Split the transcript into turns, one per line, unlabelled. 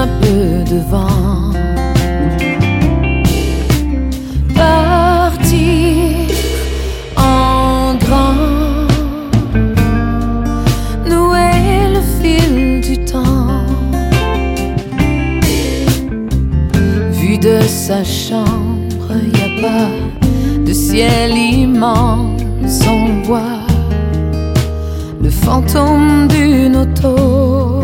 un peu de vent. Partir en grand, nouer le fil du temps. Vu de sa chambre, y a pas de ciel immense, on voit le fantôme d'une auto.